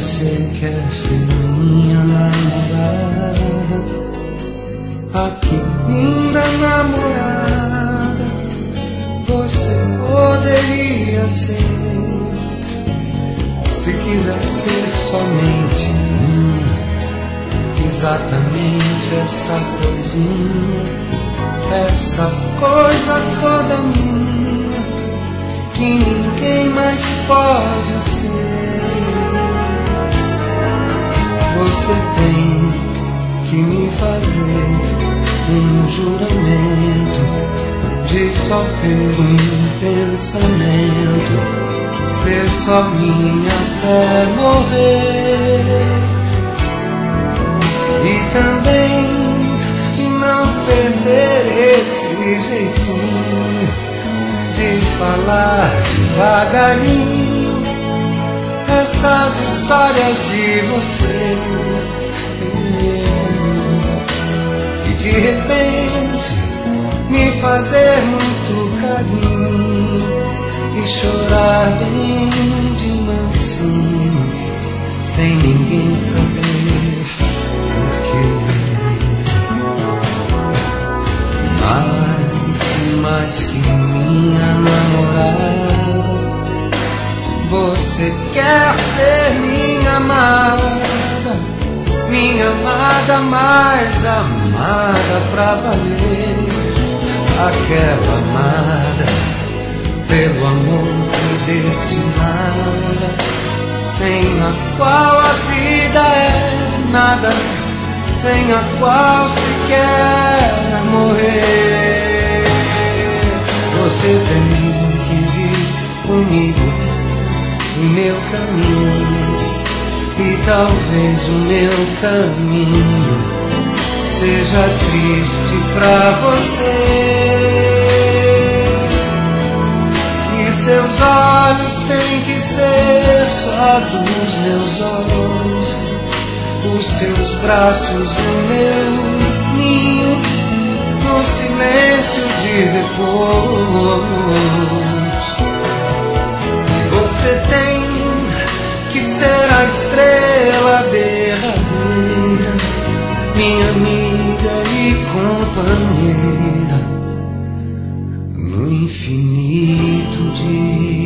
você quer ser minha namorada, aqui linda namorada, você poderia ser. Se quiser ser somente minha, exatamente essa coisinha, essa coisa toda minha, que ninguém mais pode ser. Você tem que me fazer um juramento de só ter um pensamento, ser só minha até morrer. E também de não perder esse jeitinho de falar devagarinho essas histórias de você. E de repente me fazer muito carinho e chorar bem de mansinho, sem ninguém saber porquê. Mas mais que minha namorada, você quer ser minha amada, minha amada mais amada pra valer, aquela amada pelo amor me destinada, sem a qual a vida é nada, sem a qual se quer morrer. Você tem que vir comigo no meu caminho, e talvez o meu caminho seja triste pra você. Seus olhos têm que ser só dos meus olhos, os seus braços o meu ninho, no silêncio de repouso. E você tem que ser a estrela derradeira, minha amiga e companheira, no infinito de